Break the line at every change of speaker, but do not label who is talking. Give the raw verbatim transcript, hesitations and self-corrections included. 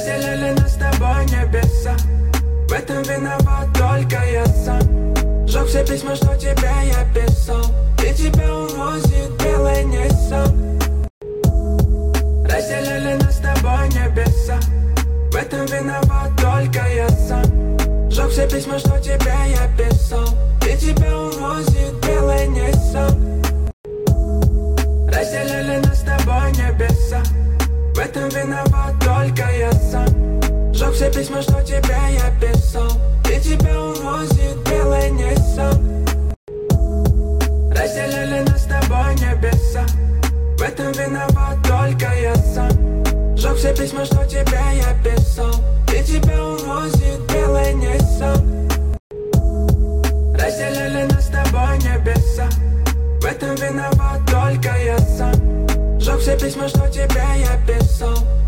Разделили нас с тобой небеса. В этом виноват только я сам. Сжег все письма, что тебе я писал, и тебя увозит белый Ниссан. Разделили нас с тобой небеса. В этом виноват только я сам. Сжег все письма, что тебе я писал, и тебя увозит белый Ниссан. Разделили нас с тобой небеса. В этом виноват только я сам. Сжег все письма, что тебе я писал, и тебя увозит белый Ниссан. Разделили нас с тобой небеса. В этом виноват только я сам. Сжег все письма, что тебе я писал, и тебя увозит белый Ниссан. Разделили нас с тобой небеса. В этом виноват только я сам. Сжег все письма, что тебе я писал,